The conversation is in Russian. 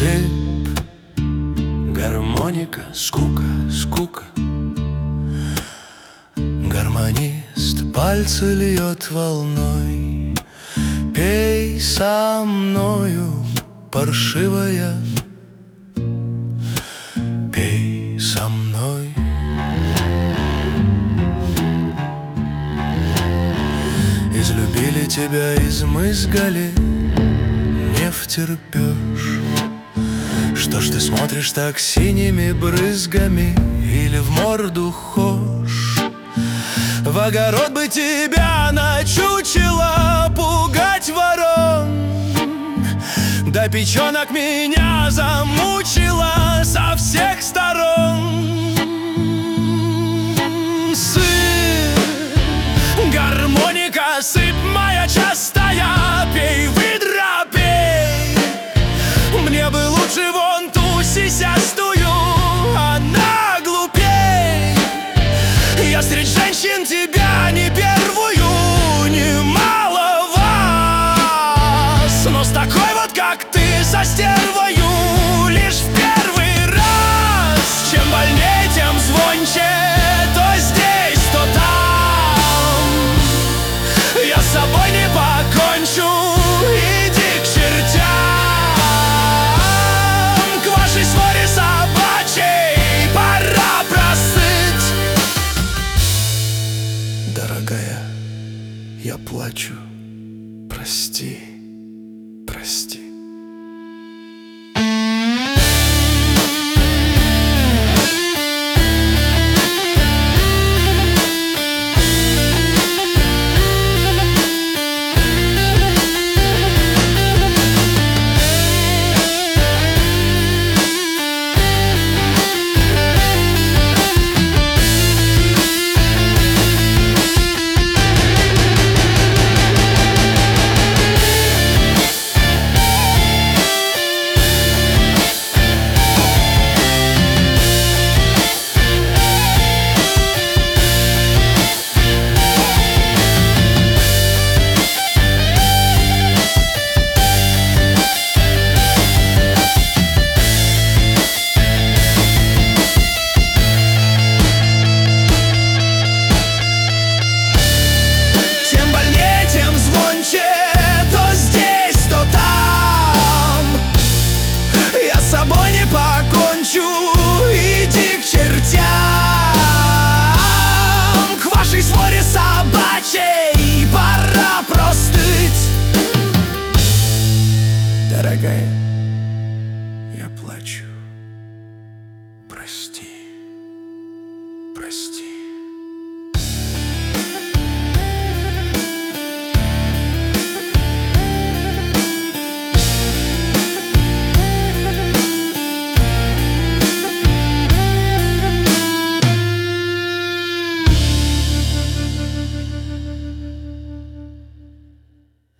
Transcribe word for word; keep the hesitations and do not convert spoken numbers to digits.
сыпь, гармоника, скука, скука. Гармонист пальцы льет волной. Пей со мною, паршивая, пей со мной. Излюбили тебя, измызгали, не втерпешь. Что ж ты смотришь так синими брызгами, или в морду хошь? В огород бы тебя начучило пугать ворон, да печенок меня замучила со всех сторон. Сыпь, гармоника, сыпь моя частая, пей, выдра, пей. Мне бы лучше вон ту сисястую, она глупей. Я среди женщин тебя не первую, немало вас, но с такой вот, как ты, со стервою, лишь в первый раз. Чем больнее, тем звонче, то здесь, то там. Я с собой не покончу, иди к чертям. К вашей своре собачьей пора простыть. Дорогая, я плачу, прости, прости. Собой не покончу.